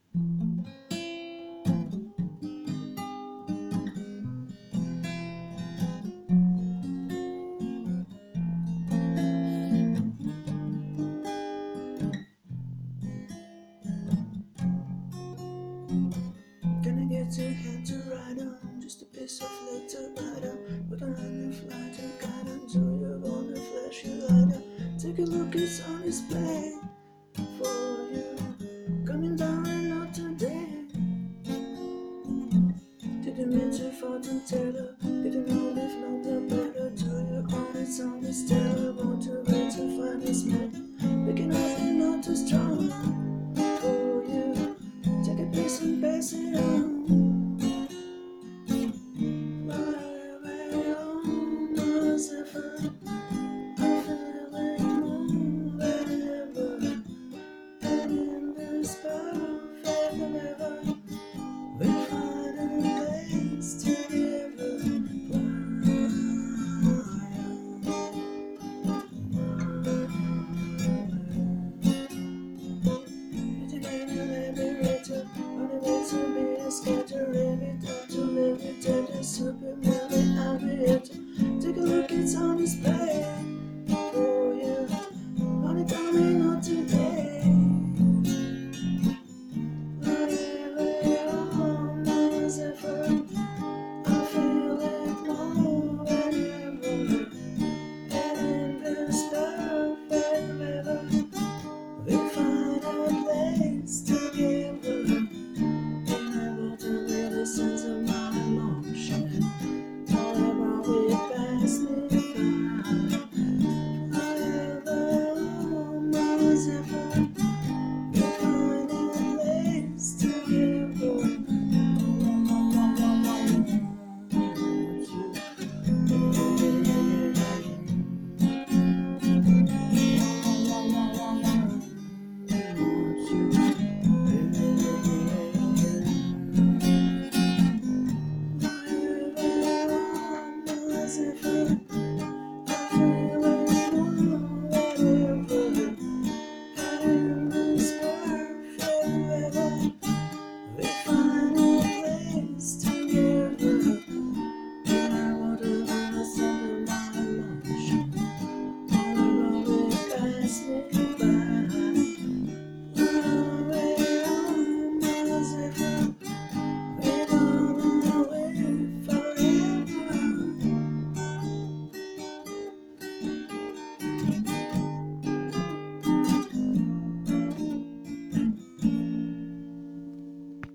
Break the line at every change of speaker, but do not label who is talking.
Gonna get your hand to write on, just a piece of letter writer. Put on your flight to guide until you wanna flash your lighter. Take a look, it's on display for you. Coming down and not today. Didn't mean to fortune teller. Didn't know if not the better. To your own, it's on this teller. Want to wait to find this man. Picking up and not too strong for you. Take a piece and pass it on.